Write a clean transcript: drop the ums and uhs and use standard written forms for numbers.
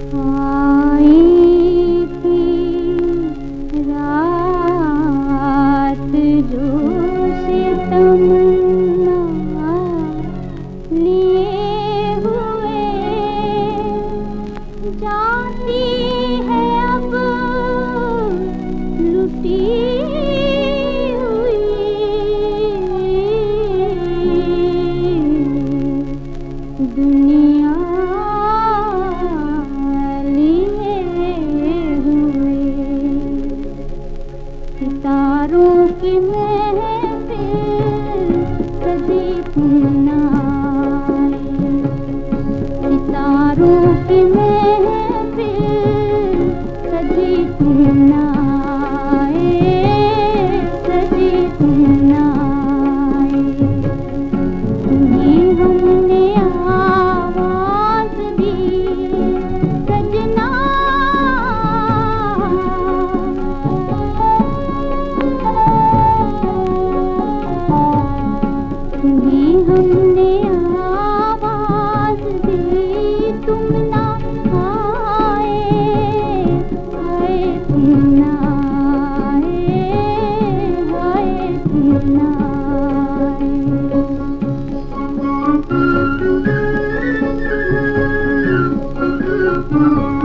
आई थी रात जो तमन्ना लिए हुए जाती है अब लुटी हुई दुनिया सितारों की महफिल सजी तुम आए, सितारों की महफिल सजी तुम आए, सजी तुम आए। तुम्हीं हमने आवाज दी सजना, तुम्हीं हमने आवाज दी तुम ना आए, आए तुम ना आए, आए तुम ना आए।